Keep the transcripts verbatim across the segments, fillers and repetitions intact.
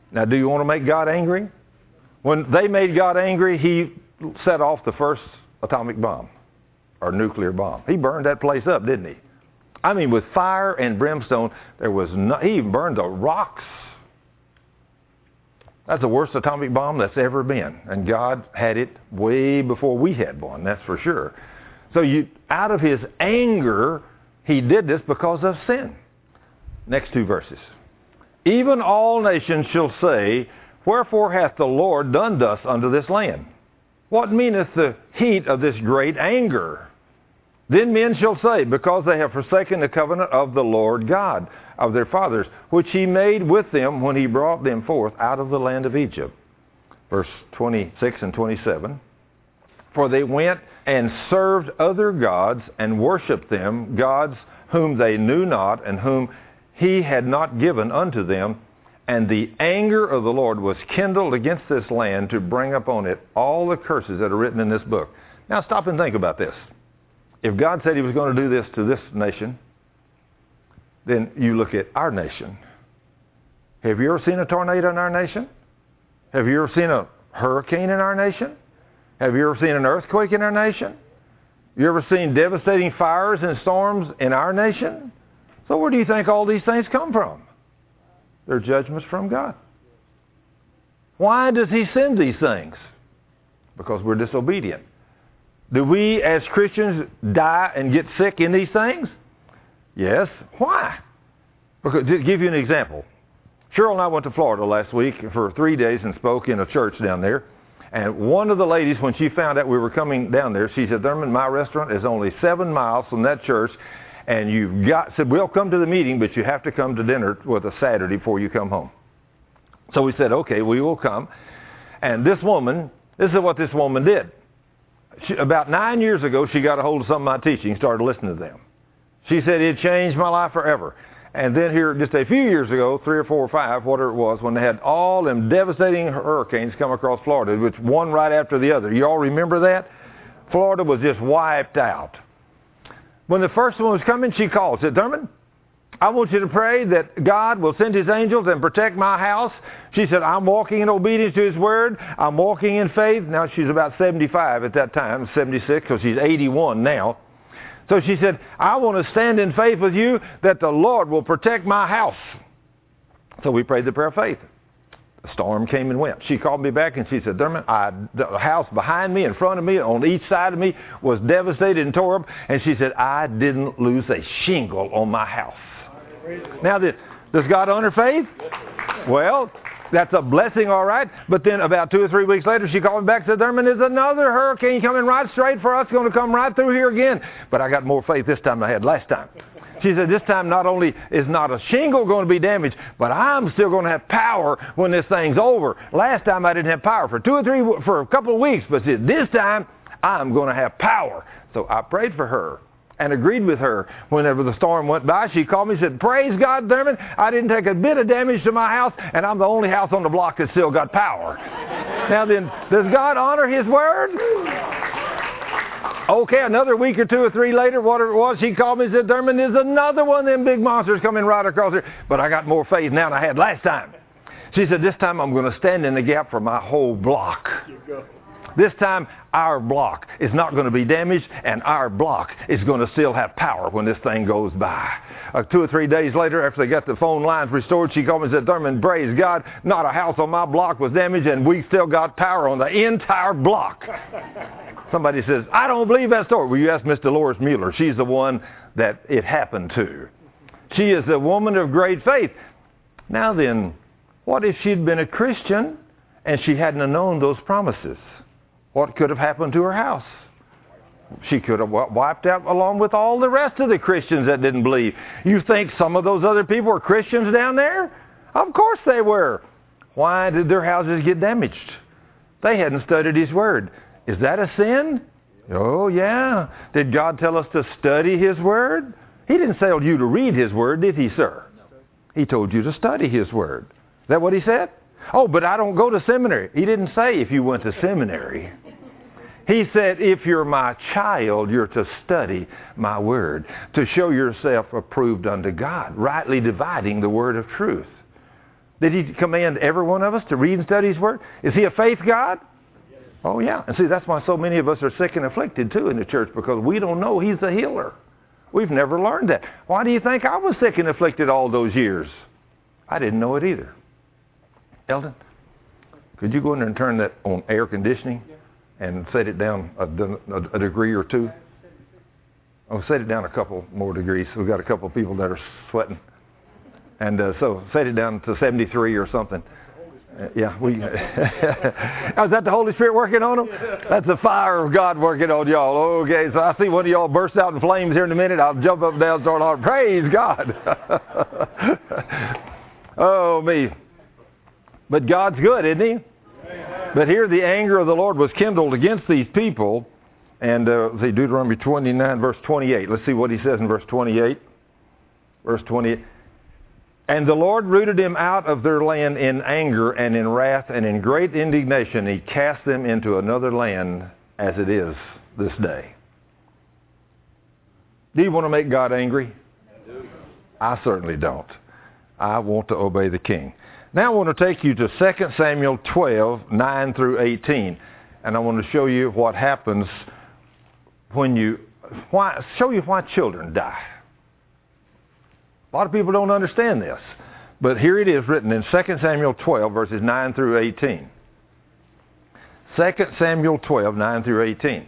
Now, do you want to make God angry? When they made God angry, he set off the first atomic bomb or nuclear bomb. He burned that place up, didn't he? I mean, with fire and brimstone, there was no, he even burned the rocks. That's the worst atomic bomb that's ever been. And God had it way before we had one, that's for sure. So you, out of his anger, he did this because of sin. Next two verses. Even all nations shall say, wherefore hath the Lord done thus unto this land? What meaneth the heat of this great anger? Then men shall say, because they have forsaken the covenant of the Lord God of their fathers, which he made with them when he brought them forth out of the land of Egypt. Verse twenty-six and twenty-seven. For they went and served other gods and worshipped them, gods whom they knew not and whom he had not given unto them. And the anger of the Lord was kindled against this land to bring upon it all the curses that are written in this book. Now stop and think about this. If God said he was going to do this to this nation, then you look at our nation. Have you ever seen a tornado in our nation? Have you ever seen a hurricane in our nation? Have you ever seen an earthquake in our nation? You ever seen devastating fires and storms in our nation? So where do you think all these things come from? They're judgments from God. Why does he send these things? Because we're disobedient. Do we as Christians die and get sick in these things? Yes. Why? Because, to give you an example. Cheryl and I went to Florida last week for three days and spoke in a church down there. And one of the ladies, when she found out we were coming down there, she said, Thurman, my restaurant is only seven miles from that church. And you've got, said, we'll come to the meeting, but you have to come to dinner with a Saturday before you come home. So we said, okay, we will come. And this woman, this is what this woman did. She, about nine years ago, she got a hold of some of my teaching and started listening to them. She said, it changed my life forever. And then here, just a few years ago, three or four or five, whatever it was, when they had all them devastating hurricanes come across Florida, which one right after the other. You all remember that? Florida was just wiped out. When the first one was coming, she called, said, Thurman, I want you to pray that God will send his angels and protect my house. She said, I'm walking in obedience to his word. I'm walking in faith. Now, she's about seventy-five at that time, seventy-six, because she's eighty-one now. So she said, I want to stand in faith with you that the Lord will protect my house. So we prayed the prayer of faith. The storm came and went. She called me back and she said, Thurman, I, the house behind me, in front of me, on each side of me was devastated and tore up. And she said, I didn't lose a shingle on my house. Now, does God honor faith? Well, that's a blessing, all right. But then about two or three weeks later, she called me back and said, Thurman, there's another hurricane coming right straight for us, going to come right through here again. But I got more faith this time than I had last time. She said, this time not only is not a shingle going to be damaged, but I'm still going to have power when this thing's over. Last time I didn't have power for two or three, for a couple of weeks, but this time I'm going to have power. So I prayed for her and agreed with her. Whenever the storm went by, she called me and said, praise God, Thurman, I didn't take a bit of damage to my house, and I'm the only house on the block that still got power. Now then, does God honor his word? Okay, another week or two or three later, whatever it was, she called me and said, Thurman, there's another one of them big monsters coming right across here. But I got more faith now than I had last time. She said, this time I'm going to stand in the gap for my whole block. This time, our block is not going to be damaged, and our block is going to still have power when this thing goes by. Uh, two or three days later, after they got the phone lines restored, she called me and said, Thurman, praise God, not a house on my block was damaged, and we still got power on the entire block. Somebody says, I don't believe that story. Well, you ask Miss Dolores Mueller. She's the one that it happened to. She is a woman of great faith. Now then, what if she'd been a Christian and she hadn't known those promises? What could have happened to her house? She could have wiped out along with all the rest of the Christians that didn't believe. You think some of those other people were Christians down there? Of course they were. Why did their houses get damaged? They hadn't studied his word. Is that a sin? Oh, yeah. Did God tell us to study his word? He didn't tell you to read his word, did he, sir? He told you to study his word. Is that what he said? Oh, but I don't go to seminary. He didn't say if you went to seminary. He said, if you're my child, you're to study my word, to show yourself approved unto God, rightly dividing the word of truth. Did he command every one of us to read and study his word? Is he a faith God? Oh, yeah. And see, that's why so many of us are sick and afflicted, too, in the church, because we don't know he's the healer. We've never learned that. Why do you think I was sick and afflicted all those years? I didn't know it either. Eldon, could you go in there and turn that on air conditioning and set it down a, a, a degree or two? Oh, set it down a couple more degrees. We've got a couple of people that are sweating. And uh, so set it down to seventy-three or something. Uh, yeah, we. Oh, is that the Holy Spirit working on them? That's the fire of God working on y'all. Okay, so I see one of y'all burst out in flames here in a minute. I'll jump up and down and start hollering, praise God. Oh, me. But God's good, isn't he? But here the anger of the Lord was kindled against these people. And uh, see, Deuteronomy twenty-nine, verse twenty-eight. Let's see what he says in verse twenty-eight. Verse twenty-eight. And the Lord rooted them out of their land in anger and in wrath and in great indignation. He cast them into another land as it is this day. Do you want to make God angry? I do. I certainly don't. I want to obey the king. Now I want to take you to Second Samuel twelve, nine through eighteen. And I want to show you what happens when you, why, show you why children die. A lot of people don't understand this. But here it is written in Second Samuel twelve, verses nine through eighteen. Second Samuel twelve, nine through eighteen.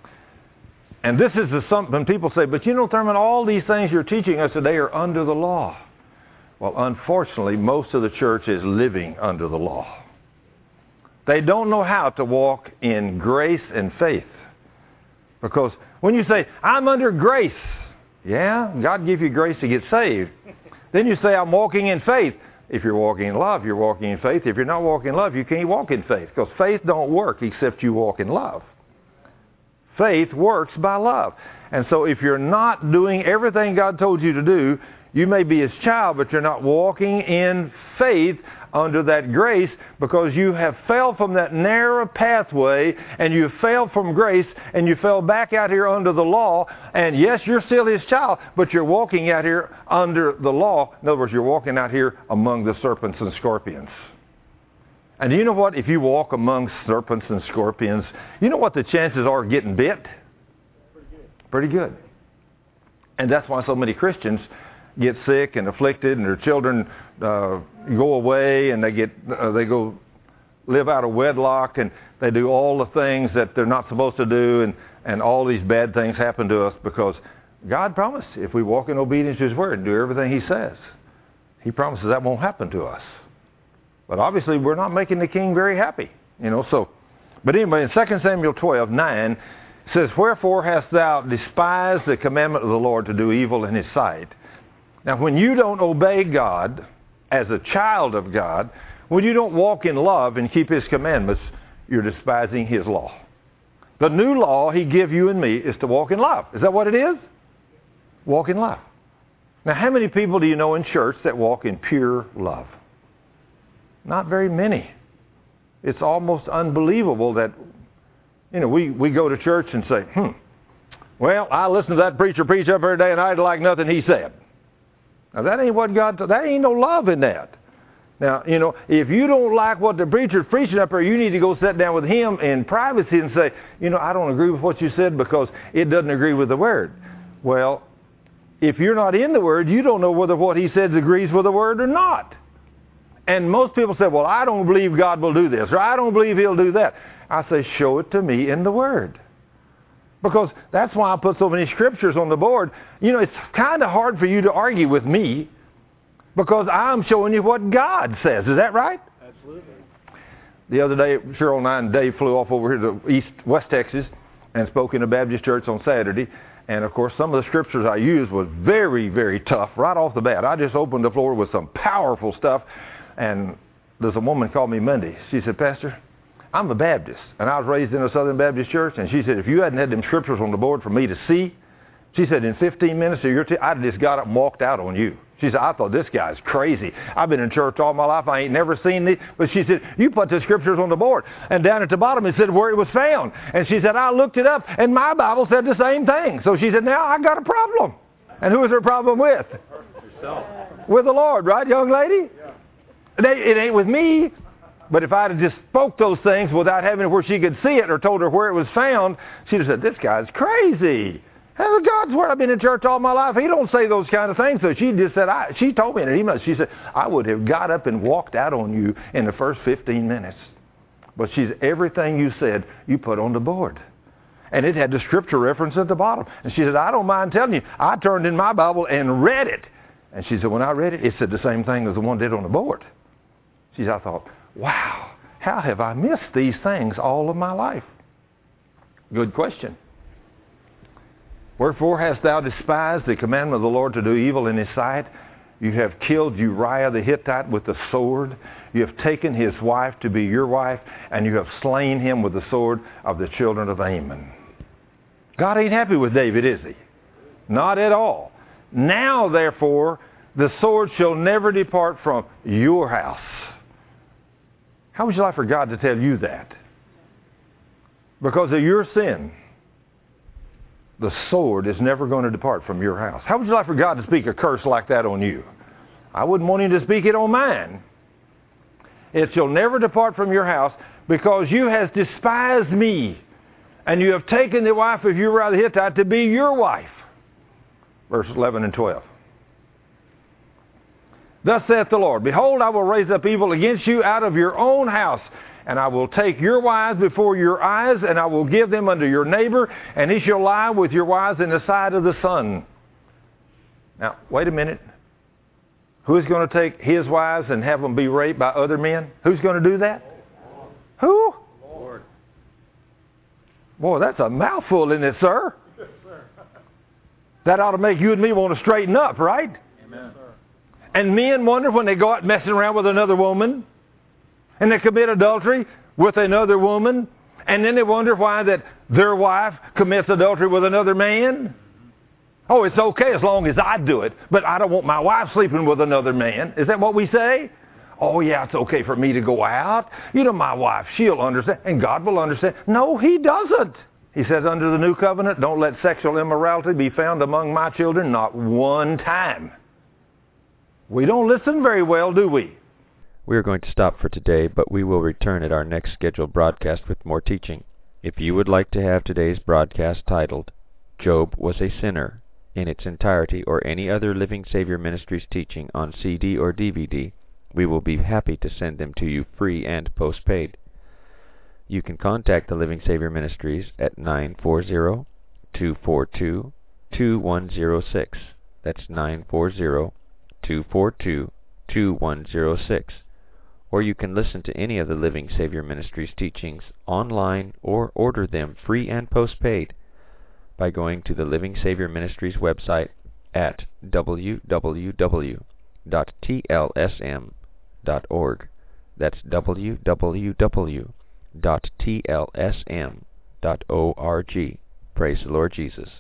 And this is the something people say, but you know, Thurman, all these things you're teaching us today are under the law. Well, unfortunately, most of the church is living under the law. They don't know how to walk in grace and faith. Because when you say, I'm under grace, yeah, God gave you grace to get saved. Then you say, I'm walking in faith. If you're walking in love, you're walking in faith. If you're not walking in love, you can't walk in faith. Because faith don't work except you walk in love. Faith works by love. And so if you're not doing everything God told you to do, you may be his child, but you're not walking in faith under that grace because you have fell from that narrow pathway and you fell from grace and you fell back out here under the law. And yes, you're still his child, but you're walking out here under the law. In other words, you're walking out here among the serpents and scorpions. And do you know what? If you walk among serpents and scorpions, you know what the chances are of getting bit? Pretty good. Pretty good. And that's why so many Christians get sick and afflicted, and their children uh, go away, and they get uh, they go live out of wedlock, and they do all the things that they're not supposed to do, and, and all these bad things happen to us because God promised if we walk in obedience to his word and do everything he says, he promises that won't happen to us. But obviously we're not making the king very happy, you know. So, but anyway, in Second Samuel twelve, nine, it says, wherefore hast thou despised the commandment of the Lord to do evil in his sight? Now, when you don't obey God as a child of God, when you don't walk in love and keep his commandments, you're despising his law. The new law he give you and me is to walk in love. Is that what it is? Walk in love. Now, how many people do you know in church that walk in pure love? Not very many. It's almost unbelievable that, you know, we, we go to church and say, hmm, well, I listen to that preacher preach up every day and I didn't like nothing he said. Now, that ain't what God, that ain't no love in that. Now, you know, if you don't like what the preacher's preaching up there, you need to go sit down with him in privacy and say, you know, I don't agree with what you said because it doesn't agree with the Word. Well, if you're not in the Word, you don't know whether what he says agrees with the Word or not. And most people say, well, I don't believe God will do this, or I don't believe he'll do that. I say, show it to me in the Word. Because that's why I put so many scriptures on the board. You know, it's kind of hard for you to argue with me because I'm showing you what God says. Is that right? Absolutely. The other day, Cheryl and I and Dave flew off over here to East West Texas and spoke in a Baptist church on Saturday. And, of course, some of the scriptures I used was very, very tough right off the bat. I just opened the floor with some powerful stuff. And there's a woman called me Monday. She said, Pastor, I'm a Baptist, and I was raised in a Southern Baptist church, and she said, if you hadn't had them scriptures on the board for me to see, she said, in fifteen minutes of your t- I'd just got up and walked out on you. She said, I thought this guy's crazy. I've been in church all my life. I ain't never seen these. But she said, you put the scriptures on the board. And down at the bottom it said where it was found. And she said, I looked it up, and my Bible said the same thing. So she said, now I got a problem. And who is her problem with? Yourself. With the Lord, right, young lady? Yeah. It ain't with me. But if I'd have just spoke those things without having it where she could see it or told her where it was found, she'd have said, this guy's crazy. That's God's word. I've been in church all my life. He don't say those kind of things. So she just said, I, she told me in an email, she said, I would have got up and walked out on you in the first fifteen minutes. But she's everything you said, you put on the board. And it had the scripture reference at the bottom. And she said, I don't mind telling you, I turned in my Bible and read it. And she said, when I read it, it said the same thing as the one did on the board. She said, I thought, wow, how have I missed these things all of my life? Good question. Wherefore hast thou despised the commandment of the Lord to do evil in his sight? You have killed Uriah the Hittite with the sword. You have taken his wife to be your wife, and you have slain him with the sword of the children of Ammon. God ain't happy with David, is he? Not at all. Now, therefore, the sword shall never depart from your house. How would you like for God to tell you that? Because of your sin, the sword is never going to depart from your house. How would you like for God to speak a curse like that on you? I wouldn't want him to speak it on mine. It shall never depart from your house, because you have despised me, and you have taken the wife of Uriah the Hittite to be your wife. Verses eleven and twelve. Thus saith the Lord, behold, I will raise up evil against you out of your own house, and I will take your wives before your eyes, and I will give them unto your neighbor, and he shall lie with your wives in the sight of the sun. Now, wait a minute. Who is going to take his wives and have them be raped by other men? Who's going to do that? Who? Lord. Boy, that's a mouthful, isn't it, sir? Yes, sir. That ought to make you and me want to straighten up, right? Amen. And men wonder when they go out messing around with another woman, and they commit adultery with another woman, and then they wonder why that their wife commits adultery with another man. Oh, it's okay as long as I do it, but I don't want my wife sleeping with another man. Is that what we say? Oh, yeah, it's okay for me to go out. You know, my wife, she'll understand, and God will understand. No, he doesn't. He says, under the new covenant, don't let sexual immorality be found among my children, not one time. We don't listen very well, do we? We are going to stop for today, but we will return at our next scheduled broadcast with more teaching. If you would like to have today's broadcast titled, Job Was a Sinner, in its entirety, or any other Living Savior Ministries teaching on C D or D V D, we will be happy to send them to you free and postpaid. You can contact the Living Savior Ministries at nine four zero, two four two, two one zero six. That's nine four zero, two four two, two one zero six. Or you can listen to any of the Living Savior Ministries teachings online or order them free and postpaid by going to the Living Savior Ministries website at w w w dot t l s m dot org. That's w w w dot t l s m dot org. Praise the Lord Jesus.